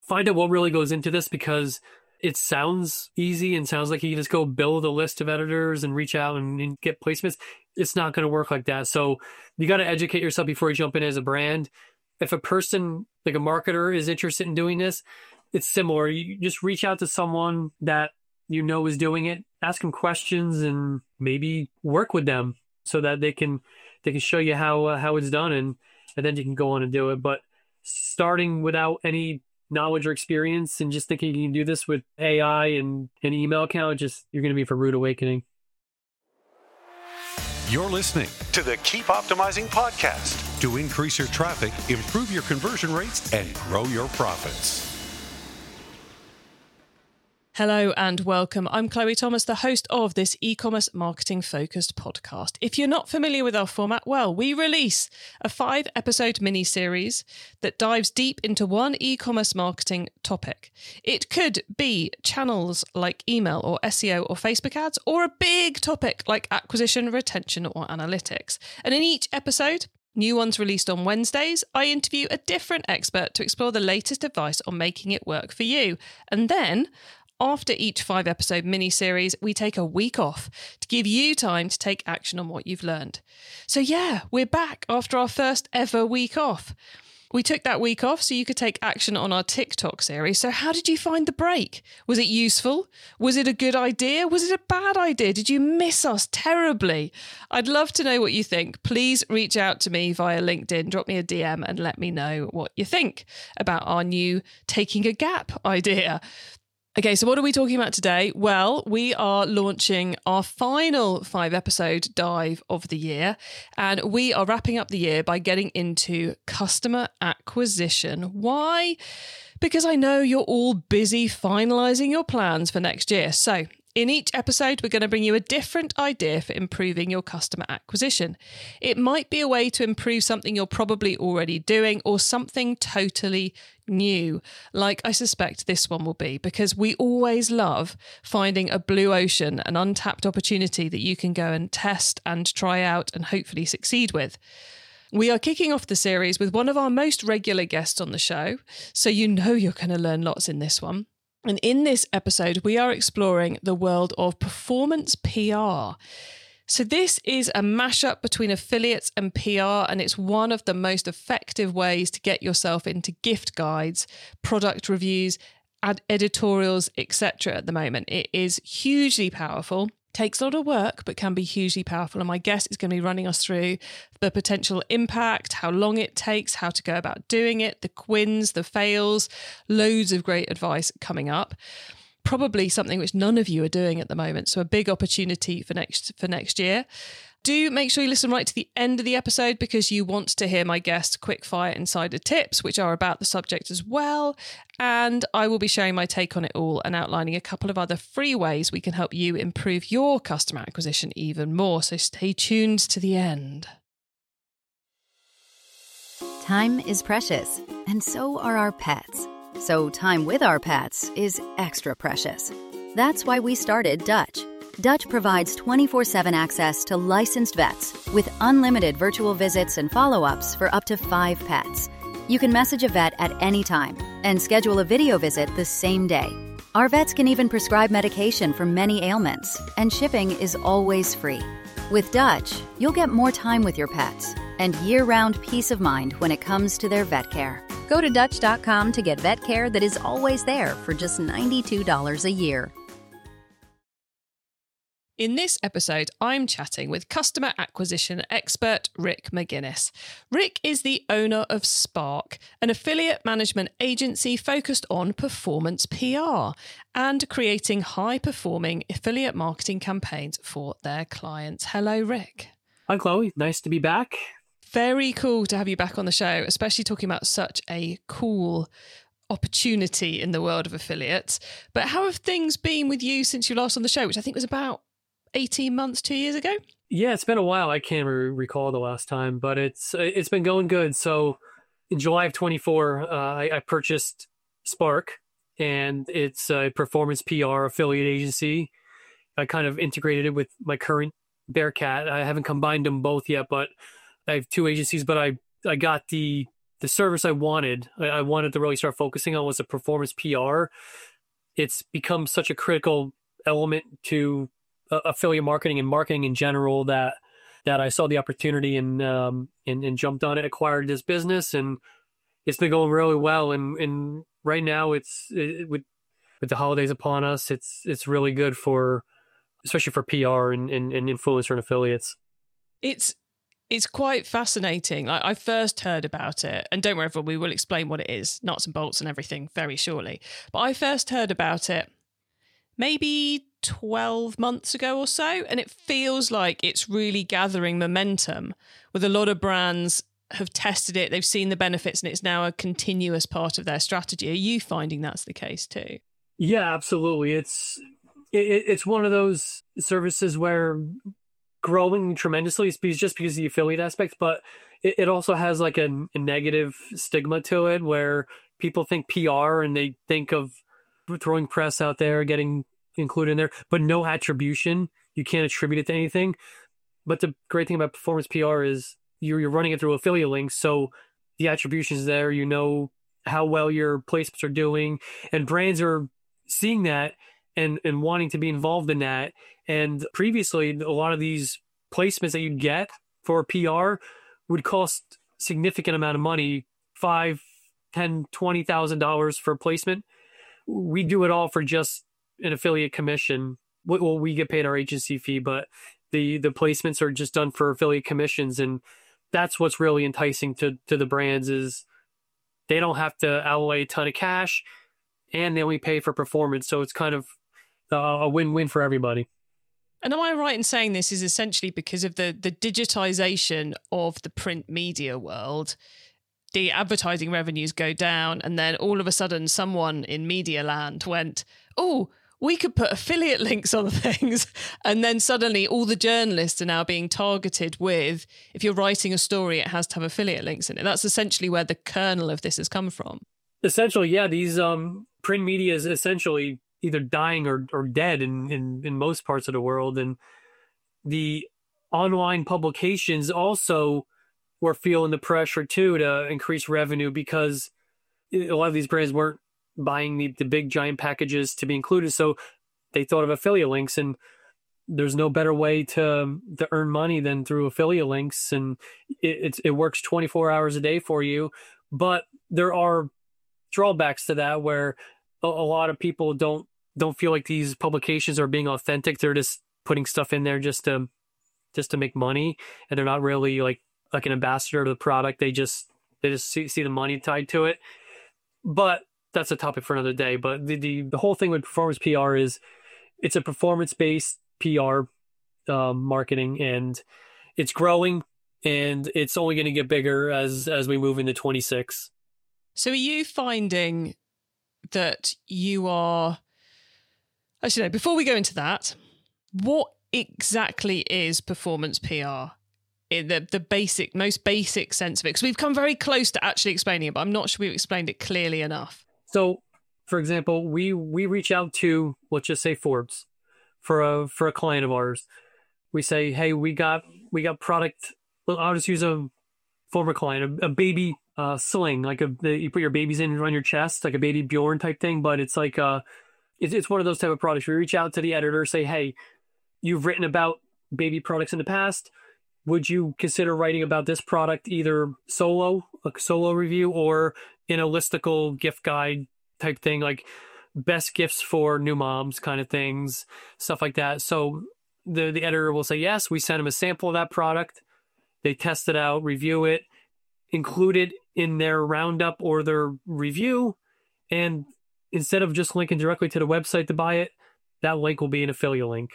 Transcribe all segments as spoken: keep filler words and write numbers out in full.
find out what really goes into this, because it sounds easy and sounds like you just go build a list of editors and reach out and, and get placements. It's not going to work like that. So you got to educate yourself before you jump in as a brand. If a person, like a marketer, is interested in doing this, it's similar. You just reach out to someone that you know is doing it, ask them questions, and maybe work with them so that they can they can show you how uh, how it's done, and and then you can go on and do it. But starting without any knowledge or experience and just thinking you can do this with A I and an email account, just you're going to be for rude awakening. You're listening to the Keep Optimizing podcast to increase your traffic, improve your conversion rates, and grow your profits. Hello and welcome. I'm Chloe Thomas, the host of this e-commerce marketing focused podcast. If you're not familiar with our format, well, we release a five episode mini series that dives deep into one e-commerce marketing topic. It could be channels like email or S E O or Facebook ads, or a big topic like acquisition, retention, or analytics. And in each episode, new ones released on Wednesdays, I interview a different expert to explore the latest advice on making it work for you. And then after each five episode mini-series, we take a week off to give you time to take action on what you've learned. So yeah, we're back after our first ever week off. We took that week off so you could take action on our TikTok series. So how did you find the break? Was it useful? Was it a good idea? Was it a bad idea? Did you miss us terribly? I'd love to know what you think. Please reach out to me via LinkedIn, drop me a D M and let me know what you think about our new taking a gap idea. Okay, so what are we talking about today? Well, we are launching our final five episode dive of the year, and we are wrapping up the year by getting into customer acquisition. Why? Because I know you're all busy finalizing your plans for next year. So in each episode, we're going to bring you a different idea for improving your customer acquisition. It might be a way to improve something you're probably already doing, or something totally new, like I suspect this one will be, because we always love finding a blue ocean, an untapped opportunity that you can go and test and try out and hopefully succeed with. We are kicking off the series with one of our most regular guests on the show, so you know you're going to learn lots in this one. And in this episode, we are exploring the world of performance P R. So this is a mashup between affiliates and P R, and it's one of the most effective ways to get yourself into gift guides, product reviews, ad editorials, et cetera at the moment. It is hugely powerful. Takes a lot of work, but can be hugely powerful. And my guest is going to be running us through the potential impact, how long it takes, how to go about doing it, the wins, the fails, loads of great advice coming up. Probably something which none of you are doing at the moment. So a big opportunity for next for next year. Do make sure you listen right to the end of the episode, because you want to hear my guest's quickfire insider tips, which are about the subject as well. And I will be sharing my take on it all and outlining a couple of other free ways we can help you improve your customer acquisition even more. So stay tuned to the end. Time is precious, and so are our pets. So time with our pets is extra precious. That's why we started Dutch. Dutch provides twenty-four seven access to licensed vets with unlimited virtual visits and follow-ups for up to five pets. You can message a vet at any time and schedule a video visit the same day. Our vets can even prescribe medication for many ailments, and shipping is always free. With Dutch, you'll get more time with your pets and year-round peace of mind when it comes to their vet care. Go to Dutch dot com to get vet care that is always there for just ninety-two dollars a year. In this episode, I'm chatting with customer acquisition expert Rick McGinnis. Rick is the owner of Spark, an affiliate management agency focused on performance P R and creating high-performing affiliate marketing campaigns for their clients. Hello, Rick. Hi, Chloe. Nice to be back. Very cool to have you back on the show, especially talking about such a cool opportunity in the world of affiliates. But how have things been with you since you last on the show, which I think was about eighteen months, two years ago? Yeah, it's been a while. I can't re- recall the last time, but it's it's been going good. So in July of twenty-four, uh, I, I purchased Spark, and it's a performance P R affiliate agency. I kind of integrated it with my current Bearcat. I haven't combined them both yet, but I have two agencies, but I, I got the the service I wanted, I, I wanted to really start focusing on was the performance P R. It's become such a critical element to uh, affiliate marketing and marketing in general that that I saw the opportunity and um and, and jumped on it, acquired this business, and it's been going really well. And, and right now, it's it, with with the holidays upon us, it's it's really good for, especially for P R and, and, and influencer and affiliates. It's it's quite fascinating. Like, I first heard about it, and don't worry, everyone, we will explain what it is, nuts and bolts and everything very shortly. But I first heard about it maybe twelve months ago or so, and it feels like it's really gathering momentum with a lot of brands have tested it, they've seen the benefits, and it's now a continuous part of their strategy. Are you finding that's the case too? Yeah, absolutely. It's it, it's one of those services where growing tremendously is just because of the affiliate aspect, but it, it also has like a, a negative stigma to it where people think P R and they think of throwing press out there, getting included in there, but no attribution. You can't attribute it to anything. But the great thing about performance P R is you're, you're running it through affiliate links, so the attribution is there. You know how well your placements are doing, and brands are seeing that and, and wanting to be involved in that. And previously, a lot of these placements that you'd get for P R would cost significant amount of money, five, ten, twenty thousand dollars for a placement. We do it all for just an affiliate commission. Well, we get paid our agency fee, but the the placements are just done for affiliate commissions, and that's what's really enticing to to the brands is they don't have to outlay a ton of cash, and they only pay for performance. So it's kind of uh, a win-win for everybody. And am I right in saying this is essentially because of the the digitization of the print media world? The advertising revenues go down, and then all of a sudden someone in media land went, oh, we could put affiliate links on things. And then suddenly all the journalists are now being targeted with, if you're writing a story, it has to have affiliate links in it. That's essentially where the kernel of this has come from. Essentially, yeah, these um, print media is essentially either dying or, or dead in, in, in most parts of the world. And the online publications also were feeling the pressure too to increase revenue because a lot of these brands weren't buying the, the big giant packages to be included. So they thought of affiliate links, and there's no better way to to earn money than through affiliate links. And it, it's, it works twenty-four hours a day for you. But there are drawbacks to that where a, a lot of people don't, don't feel like these publications are being authentic. They're just putting stuff in there just to, just to make money. And they're not really like, like an ambassador to the product. They just, they just see, see the money tied to it. But that's a topic for another day. But the, the, the whole thing with performance P R is it's a performance-based P R um, marketing, and it's growing, and it's only going to get bigger as, as we move into twenty-six. So are you finding that you are, actually no, before we go into that, what exactly is performance P R? In the, the basic, most basic sense of it? Because we've come very close to actually explaining it, but I'm not sure we've explained it clearly enough. So, for example, we, we reach out to, let's just say Forbes, for a for a client of ours. We say, hey, we got we got product. Well, I'll just use a former client, a, a baby uh, sling, like a the, you put your babies in on your chest, like a baby Bjorn type thing. But it's like uh, it's it's one of those type of products. We reach out to the editor, say, hey, you've written about baby products in the past. Would you consider writing about this product either solo, a solo review, or in a listicle gift guide type thing, like best gifts for new moms kind of things, stuff like that. So the, the editor will say, yes, we send them a sample of that product. They test it out, review it, include it in their roundup or their review. And instead of just linking directly to the website to buy it, that link will be an affiliate link.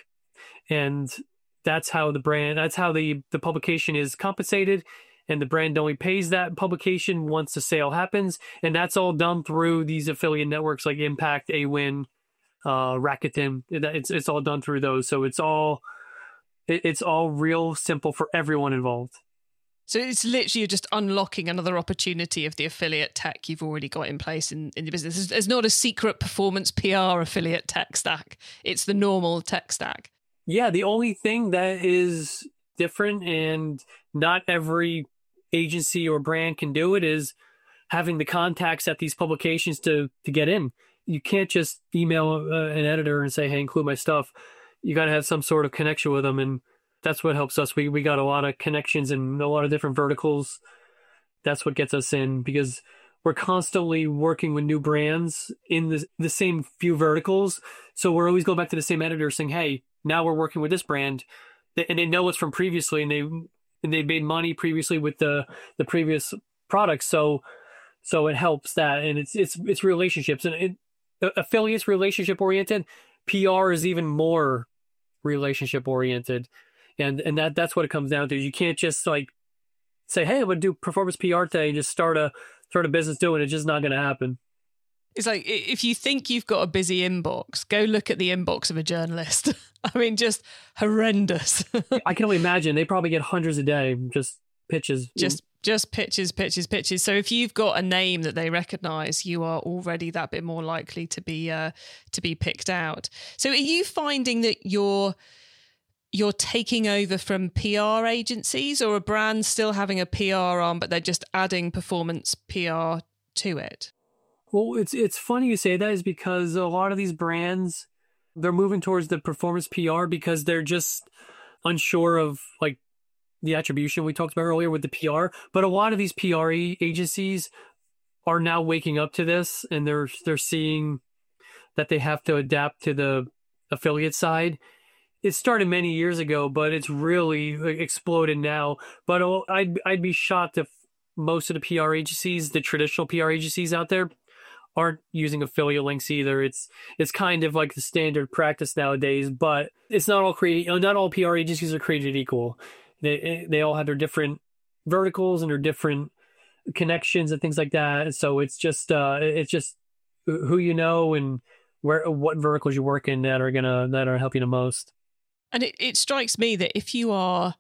And that's how the brand, that's how the, the publication is compensated. And the brand only pays that publication once the sale happens. And that's all done through these affiliate networks like Impact, Awin, uh, Rakuten. It's it's all done through those. So it's all it, it's all real simple for everyone involved. So it's literally just unlocking another opportunity of the affiliate tech you've already got in place in, in the business. There's not a secret performance P R affiliate tech stack. It's the normal tech stack. Yeah, the only thing that is different, and not every agency or brand can do it, is having the contacts at these publications to to get in. You can't just email uh, an editor and say, hey, include my stuff. You got to have some sort of connection with them. And that's what helps us. We we got a lot of connections in a lot of different verticals. That's what gets us in, because we're constantly working with new brands in the, the same few verticals. So we're always going back to the same editor saying, hey, now we're working with this brand. And they know us from previously, and they and they made money previously with the, the previous products. So so it helps that. And it's it's it's relationships. And it, affiliates relationship oriented. P R is even more relationship oriented. And and that that's what it comes down to. You can't just like say, hey, I'm going to do performance P R today and just start a start a business doing it. It's just not going to happen. It's like, if you think you've got a busy inbox, go look at the inbox of a journalist. I mean, just horrendous. I can only imagine. They probably get hundreds a day, just pitches. Just just pitches, pitches, pitches. So if you've got a name that they recognize, you are already that bit more likely to be uh, to be picked out. So are you finding that you're you're taking over from P R agencies, or are brands still having a P R arm, but they're just adding performance P R to it? Well, it's it's funny you say that, is because a lot of these brands, they're moving towards the performance P R because they're just unsure of like the attribution we talked about earlier with the P R. But a lot of these P R agencies are now waking up to this, and they're they're seeing that they have to adapt to the affiliate side. It started many years ago, but it's really exploded now. But I'd I'd be shocked if most of the P R agencies, the traditional P R agencies out there, aren't using affiliate links either. It's it's kind of like the standard practice nowadays, but it's not all created. Not all P R agencies are created equal. They they all have their different verticals and their different connections and things like that. So it's just uh, it's just who you know and where what verticals you work in that are gonna that are helping the most. And it, it strikes me that if you are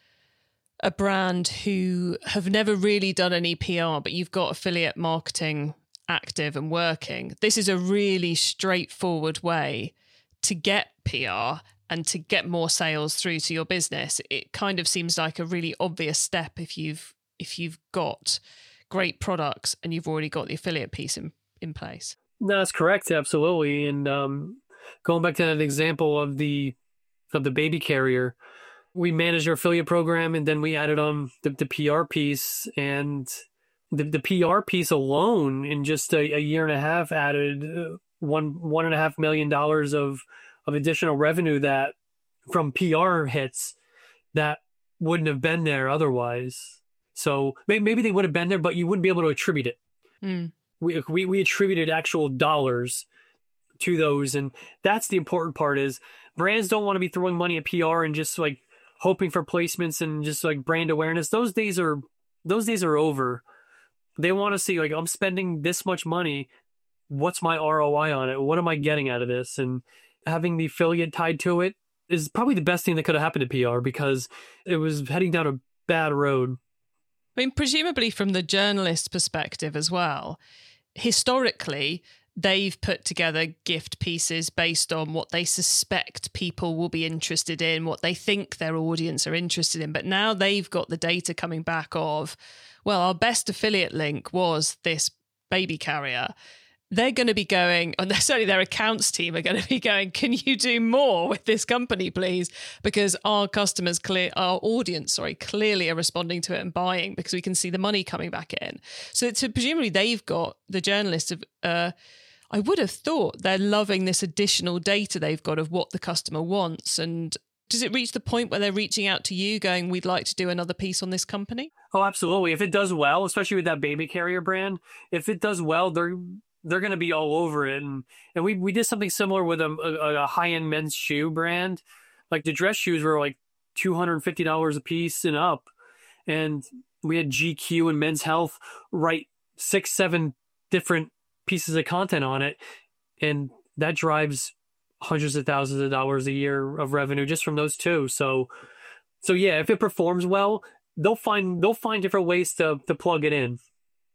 a brand who have never really done any P R, but you've got affiliate marketing active and working, this is a really straightforward way to get P R and to get more sales through to your business. It kind of seems like a really obvious step if you've if you've got great products and you've already got the affiliate piece in, in place. No, that's correct, absolutely. And um, going back to that example of the of the baby carrier, we managed our affiliate program, and then we added on the, the P R piece, and the, the P R piece alone in just a, a year and a half added uh, one one and a half million dollars of of additional revenue that from P R hits that wouldn't have been there otherwise. So maybe they would have been there, but you wouldn't be able to attribute it. Mm. We, we we attributed actual dollars to those, and that's the important part. Is brands don't want to be throwing money at P R and just like hoping for placements and just like brand awareness. Those days are those days are over. They want to see, like, I'm spending this much money. What's my R O I on it? What am I getting out of this? And having the affiliate tied to it is probably the best thing that could have happened to P R, because it was heading down a bad road. I mean, presumably from the journalist's perspective as well, historically, they've put together gift pieces based on what they suspect people will be interested in, what they think their audience are interested in. But now they've got the data coming back of, well, our best affiliate link was this baby carrier. They're going to be going, or certainly their accounts team are going to be going, can you do more with this company, please? Because our customers, clear, our audience, sorry, clearly are responding to it and buying because we can see the money coming back in. So, so presumably they've got, the journalists have, uh, I would have thought they're loving this additional data they've got of what the customer wants. And does it reach the point where they're reaching out to you going, we'd like to do another piece on this company? Oh, absolutely. If it does well, especially with that baby carrier brand, if it does well, they're they're going to be all over it. And and we, we did something similar with a, a, a high-end men's shoe brand. Like the dress shoes were like two hundred fifty dollars a piece and up. And we had G Q and Men's Health write six, seven different pieces of content on it. And that drives hundreds of thousands of dollars a year of revenue just from those two. So, so yeah, if it performs well, they'll find they'll find different ways to to plug it in.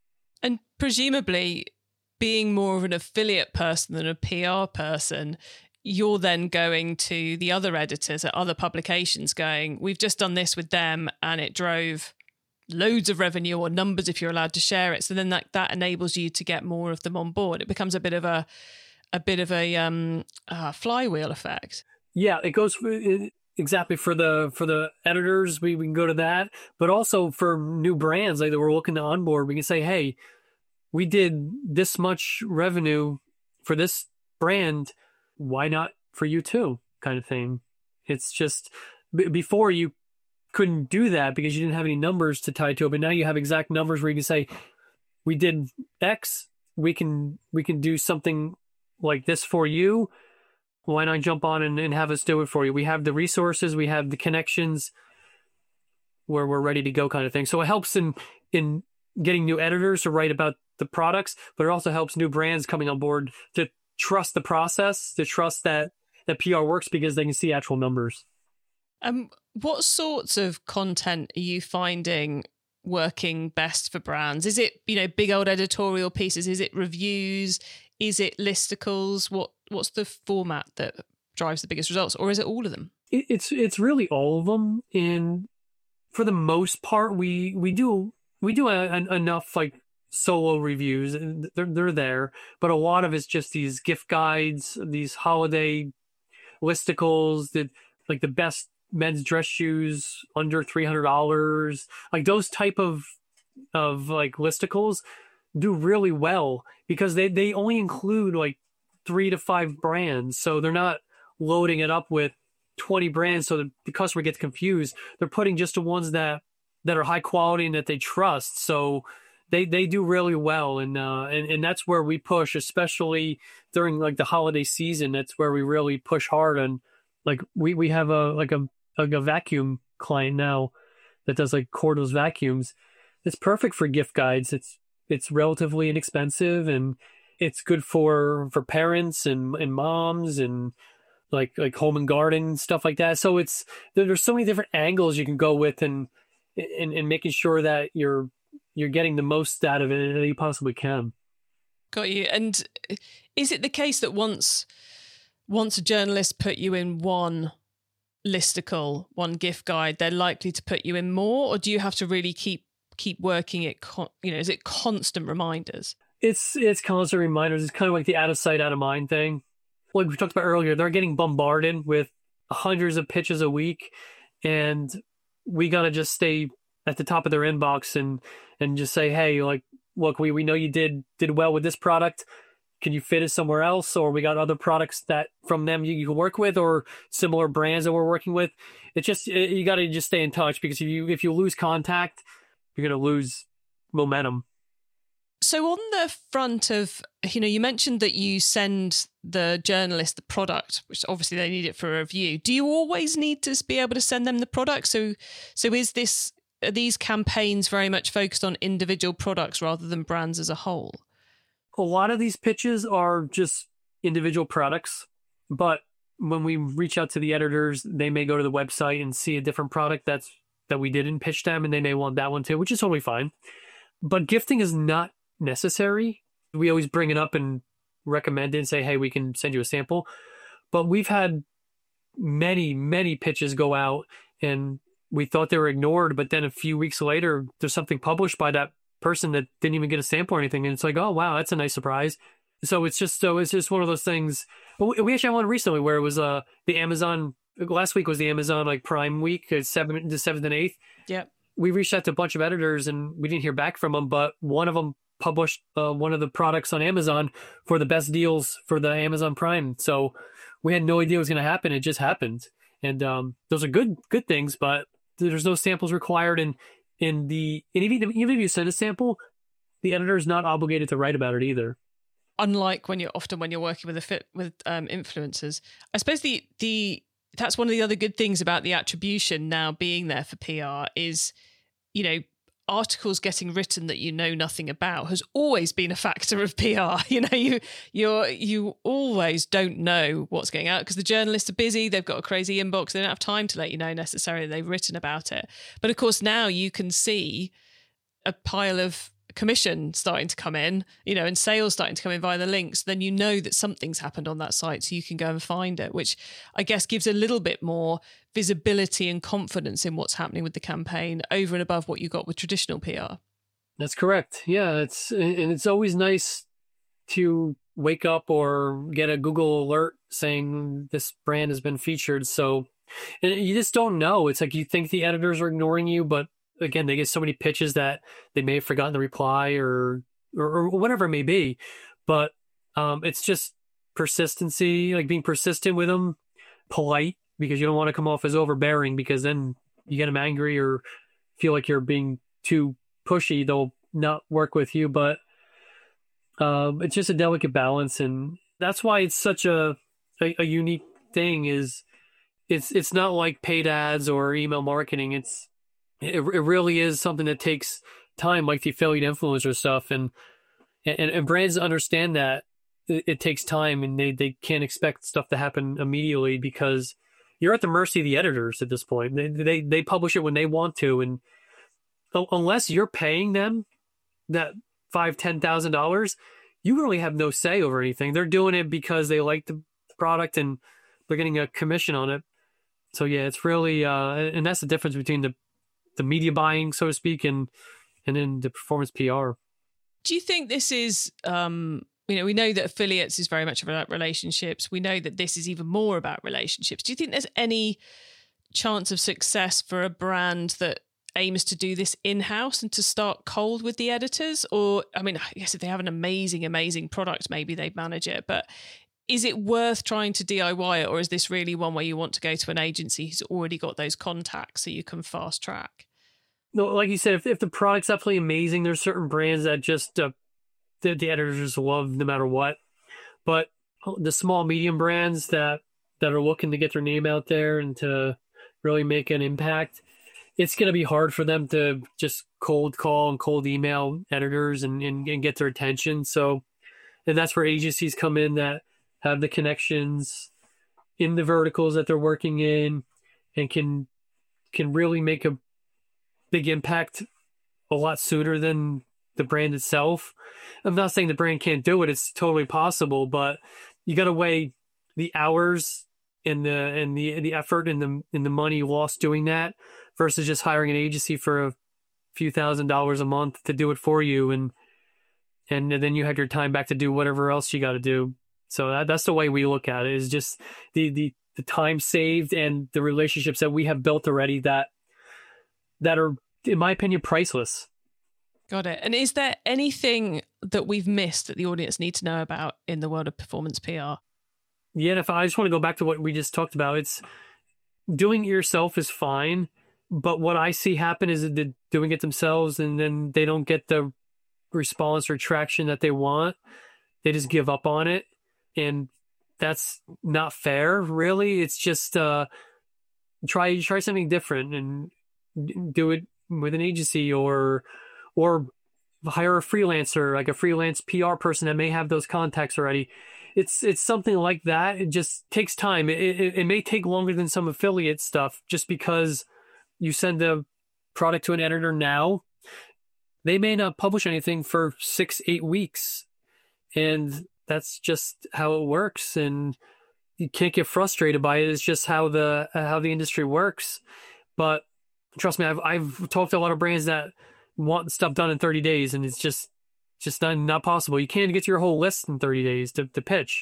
And presumably, being more of an affiliate person than a P R person, you're then going to the other editors at other publications going, we've just done this with them and it drove loads of revenue or numbers if you're allowed to share it. So then that, that enables you to get more of them on board. It becomes a bit of a a bit of a um, uh, flywheel effect. Yeah, it goes for, it, exactly for the for the editors. We, we can go to that, but also for new brands like that we're looking to onboard. We can say, hey, we did this much revenue for this brand. Why not for you too? Kind of thing. It's just b- before you couldn't do that because you didn't have any numbers to tie to it, but now you have exact numbers where you can say, we did X. We can we can do something like this for you. Why not jump on and, and have us do it for you? We have the resources, we have the connections where we're ready to go kind of thing. So it helps in, in getting new editors to write about the products, but it also helps new brands coming on board to trust the process, to trust that, that P R works because they can see actual numbers. Um, what sorts of content are you finding working best for brands? Is it, you know, big old editorial pieces? Is it reviews? Is it listicles? What What's the format that drives the biggest results, or is it all of them? It, it's it's really all of them, and for the most part, we we do we do a, an, enough like solo reviews. They're they're there, but a lot of it's just these gift guides, these holiday listicles, that like the best men's dress shoes under three hundred dollars, like those type of of like listicles do really well because they, they only include like three to five brands. So they're not loading it up with twenty brands so that the customer gets confused. They're putting just the ones that, that are high quality and that they trust. So they, they do really well. And, uh, and, and that's where we push, especially during like the holiday season. That's where we really push hard on, like we, we have a, like a, like a vacuum client now that does like cordless vacuums. It's perfect for gift guides. It's, It's relatively inexpensive and it's good for, for parents and, and moms and like, like home and garden, stuff like that. So it's, there's so many different angles you can go with and, and, and making sure that you're, you're getting the most out of it that you possibly can. Got you. And is it the case that once, once a journalist put you in one listicle, one gift guide, they're likely to put you in more, or do you have to really keep keep working it, con- you know, is it constant reminders? It's it's constant reminders. It's kind of like the out of sight, out of mind thing. Like we talked about earlier, they're getting bombarded with hundreds of pitches a week, and we got to just stay at the top of their inbox and and just say, hey, like, look, we, we know you did did well with this product. Can you fit it somewhere else? Or we got other products that from them you, you can work with, or similar brands that we're working with. It's just, it, you got to just stay in touch, because if you if you lose contact, you're going to lose momentum. So on the front of, you know, you mentioned that you send the journalist the product, which obviously they need it for a review. Do you always need to be able to send them the product? So, so is this, are these campaigns very much focused on individual products rather than brands as a whole? A lot of these pitches are just individual products, but when we reach out to the editors, they may go to the website and see a different product that's that we didn't pitch them, and they may want that one too, which is totally fine. But gifting is not necessary. We always bring it up and recommend it and say, hey, we can send you a sample. But we've had many, many pitches go out and we thought they were ignored, but then a few weeks later, there's something published by that person that didn't even get a sample or anything. And it's like, oh, wow, that's a nice surprise. So it's just, so it's just one of those things. We actually had one recently where it was uh, the Amazon, last week was the Amazon like Prime week, seventh, the seventh and eighth. Yeah. We reached out to a bunch of editors and we didn't hear back from them, but one of them published uh, one of the products on Amazon for the best deals for the Amazon Prime. So we had no idea it was going to happen. It just happened. And um, those are good, good things, but there's no samples required. And in the, and even, even if you send a sample, the editor is not obligated to write about it either. Unlike when you're often when you're working with a fit with um, influencers, I suppose the the that's one of the other good things about the attribution now being there for P R is, you know, articles getting written that you know nothing about has always been a factor of P R. You know, you you're you always don't know what's going out because the journalists are busy, they've got a crazy inbox, they don't have time to let you know necessarily they've written about it. But of course now you can see a pile of commission starting to come in, you know, and sales starting to come in via the links, then you know that something's happened on that site, so you can go and find it, which I guess gives a little bit more visibility and confidence in what's happening with the campaign over and above what you got with traditional P R. That's correct. Yeah, it's and it's always nice to wake up or get a Google alert saying this brand has been featured. So, and you just don't know. It's like you think the editors are ignoring you, but again, they get so many pitches that they may have forgotten to reply or, or, or whatever it may be. But um, it's just persistency, like being persistent with them, polite, because you don't want to come off as overbearing, because then you get them angry or feel like you're being too pushy. They'll not work with you. But um, it's just a delicate balance. And that's why it's such a, a, a unique thing is it's, it's not like paid ads or email marketing. It's, It, it really is something that takes time, like the affiliate influencer stuff. And, and, and brands understand that it, it takes time, and they, they can't expect stuff to happen immediately, because you're at the mercy of the editors at this point. They, they, they publish it when they want to. And unless you're paying them that five, ten thousand dollars, you really have no say over anything. They're doing it because they like the product and they're getting a commission on it. So yeah, it's really, uh, and that's the difference between the, the media buying, so to speak, and and then the performance P R. Do you think this is, um, you know, we know that affiliates is very much about relationships. We know that this is even more about relationships. Do you think there's any chance of success for a brand that aims to do this in-house and to start cold with the editors? Or, I mean, yes, if they have an amazing, amazing product, maybe they manage it, but is it worth trying to D I Y it, or is this really one where you want to go to an agency who's already got those contacts so you can fast track? No, like you said, if if the product's absolutely amazing, there's certain brands that just uh, the, the editors love no matter what. But the small, medium brands that, that are looking to get their name out there and to really make an impact, it's going to be hard for them to just cold call and cold email editors and, and, and get their attention. So, and that's where agencies come in that have the connections in the verticals that they're working in and can can really make a big impact a lot sooner than the brand itself. I'm not saying the brand can't do it. It's totally possible, but you got to weigh the hours and the and the the effort and the and the money lost doing that versus just hiring an agency for a few thousand dollars a month to do it for you, and and then you have your time back to do whatever else you got to do. So that, that's the way we look at it, is just the, the the time saved and the relationships that we have built already that that are, in my opinion, priceless. Got it. And is there anything that we've missed that the audience need to know about in the world of performance P R? Yeah, and if I just want to go back to what we just talked about, it's doing it yourself is fine, but what I see happen is that they're doing it themselves and then they don't get the response or traction that they want. They just give up on it, and that's not fair, really. It's just uh, try try something different and do it with an agency, or or hire a freelancer, like a freelance P R person that may have those contacts already. It's it's something like that. It just takes time. It, it, it may take longer than some affiliate stuff, just because you send the product to an editor now. They may not publish anything for six, eight weeks. And that's just how it works. And you can't get frustrated by it. It's just how the how the industry works. But trust me, I've I've talked to a lot of brands that want stuff done in thirty days, and it's just just not, not possible. You can't get to your whole list in thirty days to, to pitch.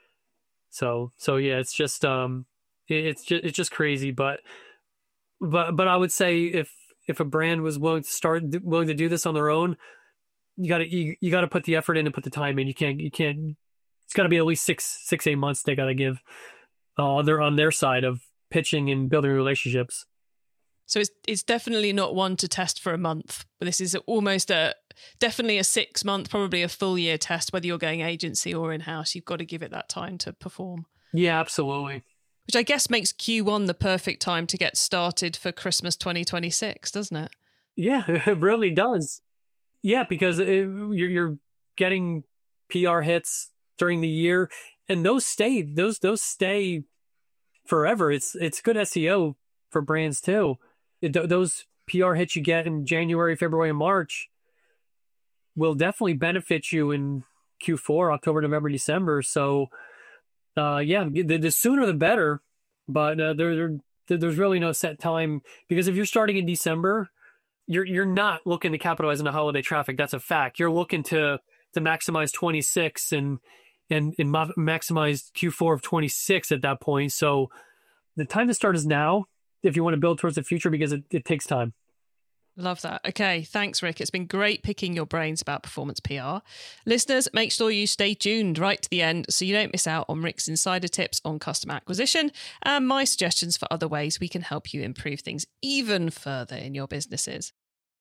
So so yeah, it's just um it, it's just it's just crazy. But but but I would say if if a brand was willing to start willing to do this on their own, you gotta you, you gotta put the effort in and put the time in. You can't you can't. It's got to be at least six six eight months they got to give uh, on their on their side of pitching and building relationships. So it's it's definitely not one to test for a month, but this is almost a definitely a six month, probably a full year test. Whether you're going agency or in house, you've got to give it that time to perform. Yeah, absolutely. Which I guess makes Q one the perfect time to get started for Christmas twenty twenty-six, doesn't it? Yeah, it really does. Yeah, because it, you're you're getting P R hits during the year, and those stay those those stay forever. It's it's good S E O for brands too. It, those P R hits you get in January, February, and March, will definitely benefit you in Q four, October, November, December. So, uh, yeah, the, the sooner the better. But uh, there, there, there's really no set time, because if you're starting in December, you're you're not looking to capitalize on the holiday traffic. That's a fact. You're looking to to maximize twenty-six and and and ma- maximize Q four of twenty-six at that point. So the time to start is now if you want to build towards the future, because it, it takes time. Love that. Okay, thanks, Rick. It's been great picking your brains about performance P R. Listeners, make sure you stay tuned right to the end so you don't miss out on Rick's insider tips on customer acquisition and my suggestions for other ways we can help you improve things even further in your businesses.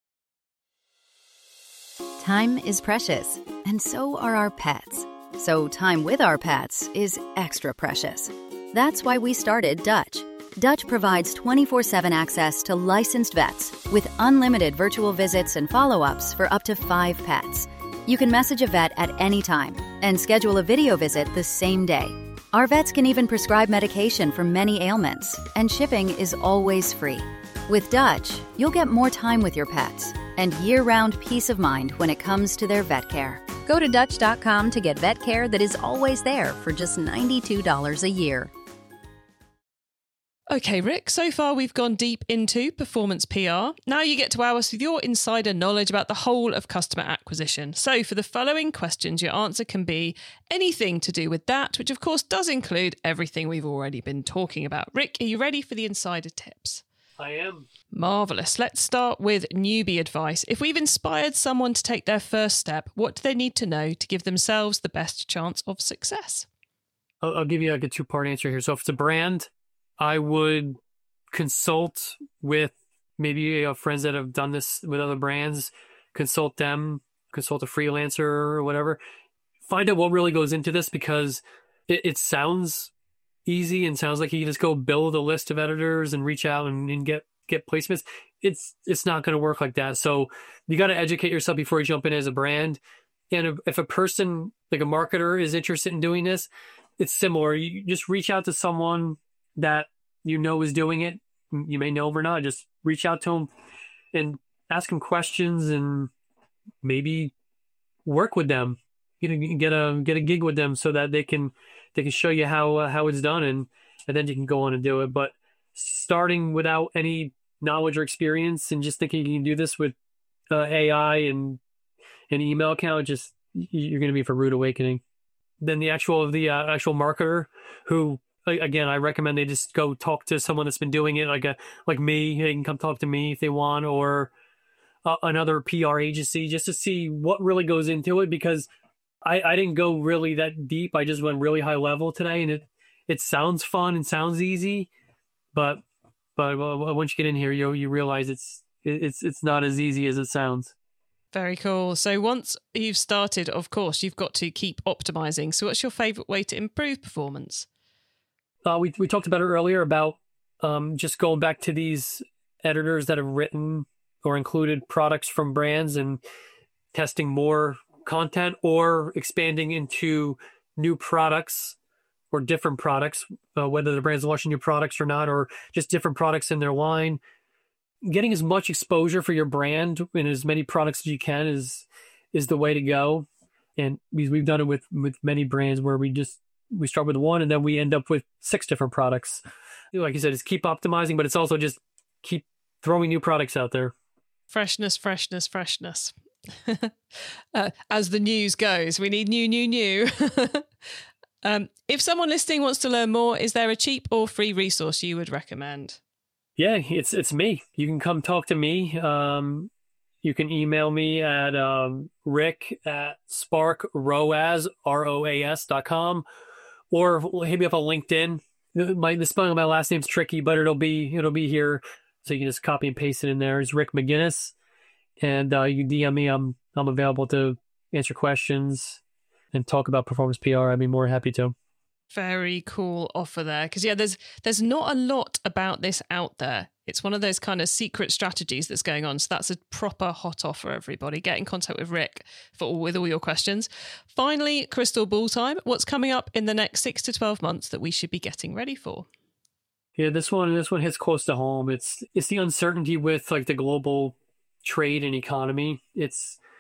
Time is precious, and so are our pets. So time with our pets is extra precious. That's why we started Dutch. Dutch provides twenty-four seven access to licensed vets with unlimited virtual visits and follow-ups for up to five pets. You can message a vet at any time and schedule a video visit the same day. Our vets can even prescribe medication for many ailments, and shipping is always free. With Dutch, you'll get more time with your pets and year-round peace of mind when it comes to their vet care. Go to Dutch dot com to get vet care that is always there for just ninety-two dollars a year. Okay, Rick, so far we've gone deep into performance P R. Now you get to wow us with your insider knowledge about the whole of customer acquisition. So for the following questions, your answer can be anything to do with that, which of course does include everything we've already been talking about. Rick, are you ready for the insider tips? I am. Marvellous. Let's start with newbie advice. If we've inspired someone to take their first step, what do they need to know to give themselves the best chance of success? I'll, I'll give you like a two-part answer here. So if it's a brand, I would consult with maybe uh, friends that have done this with other brands, consult them, consult a freelancer or whatever. Find out what really goes into this, because it, it sounds easy and sounds like you just go build a list of editors and reach out and, and get, get placements. It's, it's not going to work like that. So you got to educate yourself before you jump in as a brand. And if, if a person, like a marketer, is interested in doing this, it's similar. You just reach out to someone that you know is doing it. You may know them or not. Just reach out to them and ask them questions, and maybe work with them. Get a get a get a gig with them so that they can they can show you how uh, how it's done, and and then you can go on and do it. But starting without any knowledge or experience and just thinking you can do this with uh, A I and an email account, just you're going to be for rude awakening. Then the actual the uh, actual marketer who. Again, I recommend they just go talk to someone that's been doing it, like a like me. They can come talk to me if they want, or uh, another P R agency, just to see what really goes into it. Because I, I didn't go really that deep. I just went really high level today, and it it sounds fun and sounds easy, but but well, once you get in here, you you realize it's it's it's not as easy as it sounds. Very cool. So once you've started, of course, you've got to keep optimizing. So what's your favorite way to improve performance? Uh, we we talked about it earlier about um, just going back to these editors that have written or included products from brands and testing more content, or expanding into new products or different products, uh, whether the brand's launching new products or not, or just different products in their line. Getting as much exposure for your brand in as many products as you can is is the way to go. And we, we've done it with, with many brands where we just we start with one and then we end up with six different products. Like you said, it's keep optimizing, but it's also just keep throwing new products out there. Freshness, freshness, freshness. uh, as the news goes, we need new, new, new. um, if someone listening wants to learn more, is there a cheap or free resource you would recommend? Yeah, it's it's me. You can come talk to me. Um, you can email me at um, rick at sparkroas, R O A S dot com, or hit me up on LinkedIn. My, the spelling of my last name's tricky, but it'll be it'll be here, so you can just copy and paste it in there. It's Rick McGinnis, and uh, you D M me. I'm I'm available to answer questions and talk about performance P R. I'd be more happy to. Very cool offer there, because yeah, there's there's not a lot about this out there. It's one of those kind of secret strategies that's going on. So that's a proper hot offer, everybody. Get in contact with Rick for all, with all your questions. Finally, crystal ball time. What's coming up in the next six to twelve months that we should be getting ready for? Yeah, this one this one hits close to home. It's it's the uncertainty with like the global trade and economy. It's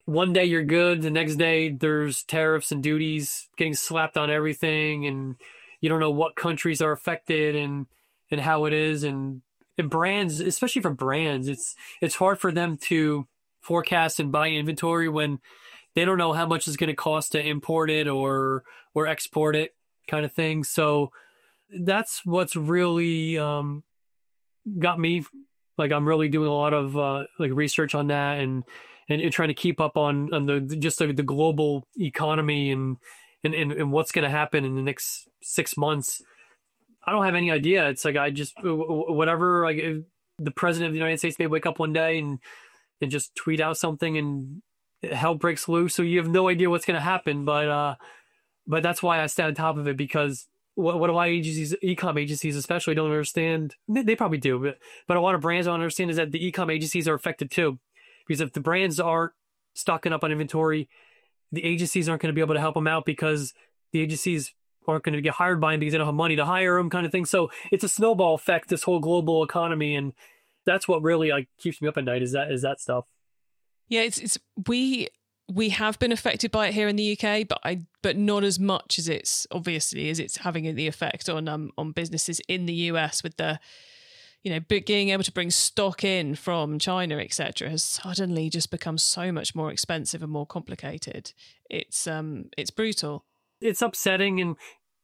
one day you're good, the next day there's tariffs and duties getting slapped on everything, and you don't know what countries are affected and and how it is. And, and brands, especially for brands, it's it's hard for them to forecast and buy inventory when they don't know how much it's going to cost to import it or or export it, kind of thing. So that's what's really um, got me. Like, I'm really doing a lot of uh, like research on that, and, and and trying to keep up on on the just like the global economy and and and, and what's going to happen in the next six months. I don't have any idea. It's like I just whatever. Like the president of the United States may wake up one day and and just tweet out something, and hell breaks loose. So you have no idea what's going to happen. But uh, but that's why I stay on top of it, because what, what a lot of agencies, e-com agencies especially, don't understand. They, they probably do, but but a lot of brands don't understand is that the e-com agencies are affected too, because if the brands aren't stocking up on inventory, the agencies aren't going to be able to help them out, because the agencies aren't going to get hired by them because they don't have money to hire them, kind of thing. So it's a snowball effect, this whole global economy, and that's what really like keeps me up at night. Is that is that stuff? Yeah, it's it's we we have been affected by it here in the U K, but I but not as much as it's obviously as it's having the effect on um on businesses in the U S with the, you know, being able to bring stock in from China, et cetera, has suddenly just become so much more expensive and more complicated. It's um it's brutal. It's upsetting, and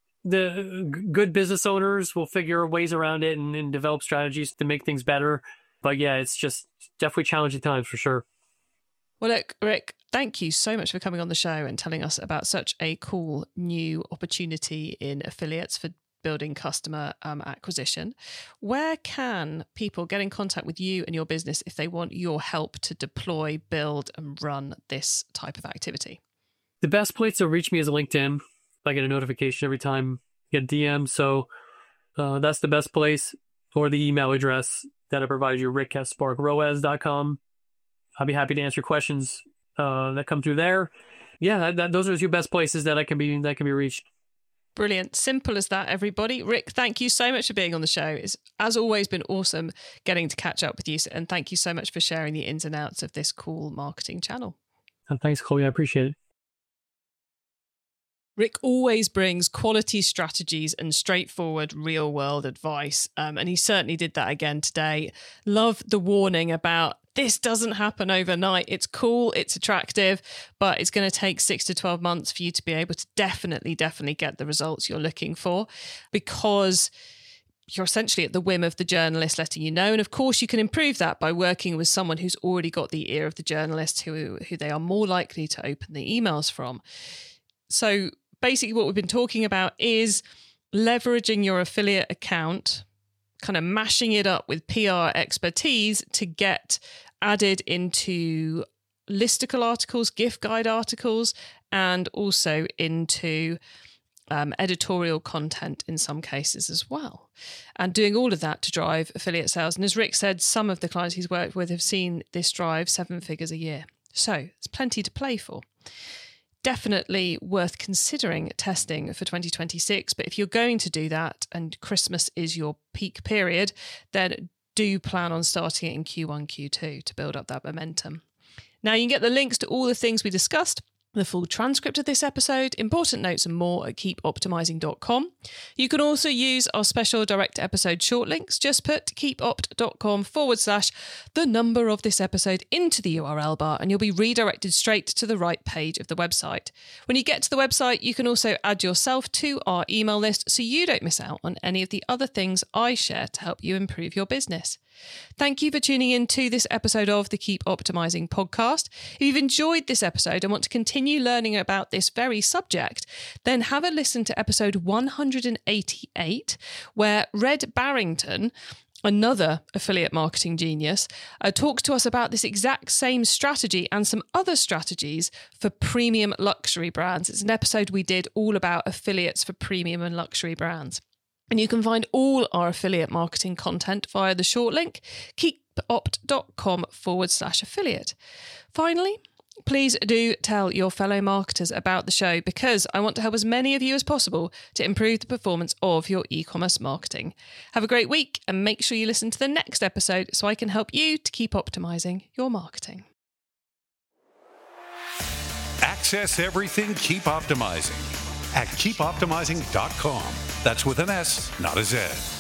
the good business owners will figure ways around it and, and develop strategies to make things better. But yeah, it's just definitely challenging times for sure. Well, look, Rick, thank you so much for coming on the show and telling us about such a cool new opportunity in affiliates for building customer um, acquisition. Where can people get in contact with you and your business if they want your help to deploy, build, and run this type of activity? The best place to reach me is LinkedIn. I get a notification every time I get a D M. So uh, that's the best place, or the email address that I provide you, rick at spark roas dot com. I'll be happy to answer questions uh, that come through there. Yeah, that, that, those are the two best places that I can be that can be reached. Brilliant. Simple as that, everybody. Rick, thank you so much for being on the show. It's, as always, been awesome getting to catch up with you. And thank you so much for sharing the ins and outs of this cool marketing channel. And thanks, Chloe. I appreciate it. Rick always brings quality strategies and straightforward real-world advice, um, and he certainly did that again today. Love the warning about this doesn't happen overnight. It's cool, it's attractive, but it's going to take six to twelve months for you to be able to definitely, definitely get the results you're looking for, because you're essentially at the whim of the journalist letting you know. And of course, you can improve that by working with someone who's already got the ear of the journalist, who, who they are more likely to open the emails from. So basically what we've been talking about is leveraging your affiliate account, kind of mashing it up with P R expertise to get added into listicle articles, gift guide articles, and also into um, editorial content in some cases as well. And doing all of that to drive affiliate sales. And as Rick said, some of the clients he's worked with have seen this drive seven figures a year. So there's plenty to play for. Definitely worth considering testing for twenty twenty-six. But if you're going to do that and Christmas is your peak period, then do plan on starting it in Q one, Q two to build up that momentum. Now, you can get the links to all the things we discussed, the full transcript of this episode, important notes and more at keep optimizing dot com. You can also use our special direct episode short links. Just put keepopt.com forward slash the number of this episode into the U R L bar and you'll be redirected straight to the right page of the website. When you get to the website, you can also add yourself to our email list so you don't miss out on any of the other things I share to help you improve your business. Thank you for tuning in to this episode of the Keep Optimizing podcast. If you've enjoyed this episode and want to continue learning about this very subject, then have a listen to episode one hundred eighty-eight, where Red Barrington, another affiliate marketing genius, uh, talks to us about this exact same strategy and some other strategies for premium luxury brands. It's an episode we did all about affiliates for premium and luxury brands. And you can find all our affiliate marketing content via the short link, keepopt.com forward slash affiliate. Finally, please do tell your fellow marketers about the show, because I want to help as many of you as possible to improve the performance of your e-commerce marketing. Have a great week and make sure you listen to the next episode so I can help you to keep optimizing your marketing. Access everything Keep Optimizing at keep optimizing dot com. That's with an S, not a Z.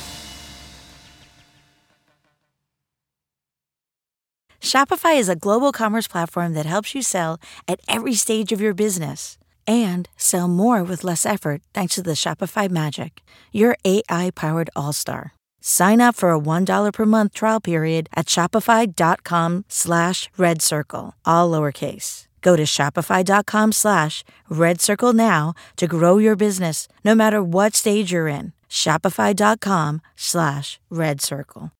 Shopify is a global commerce platform that helps you sell at every stage of your business and sell more with less effort thanks to the Shopify Magic, your A I-powered all-star. Sign up for a one dollar per month trial period at shopify.com slash red circle, all lowercase. Go to shopify.com slash red circle now to grow your business no matter what stage you're in. Shopify.com slash red circle.